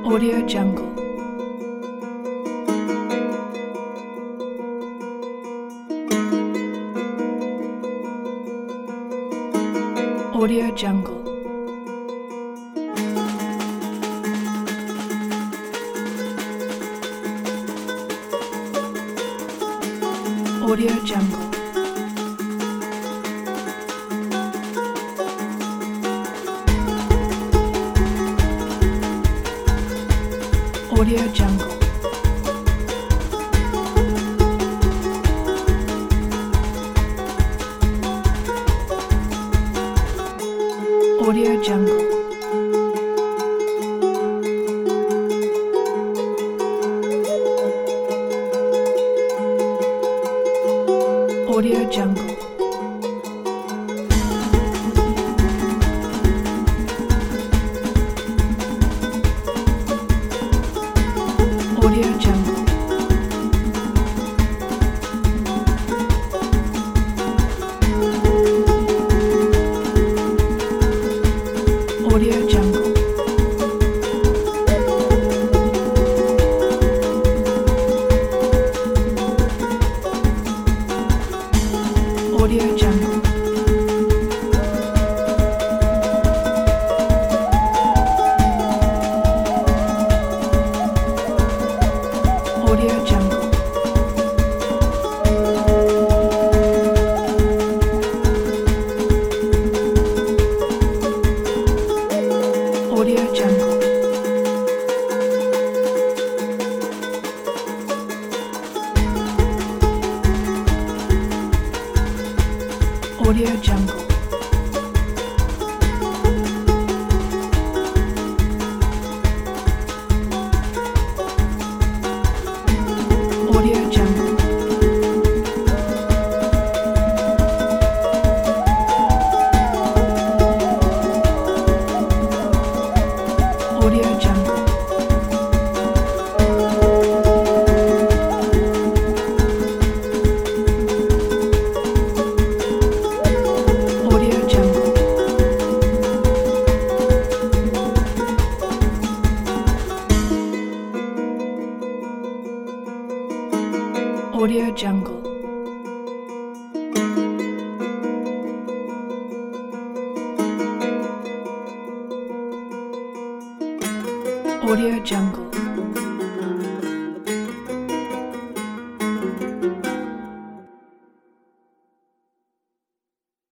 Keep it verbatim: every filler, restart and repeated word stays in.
Audio Jungle. Audio Jungle. Audio Jungle. Audio Jungle. Audio Jungle. Audio Jungle. Audio Jungle. Audio Jungle. Audio Jungle. Audio Jungle. Audio Jungle. Audio Jungle. Audio Jungle. Audio Jungle. Audio Jungle. Audio Jungle. Audio Jungle.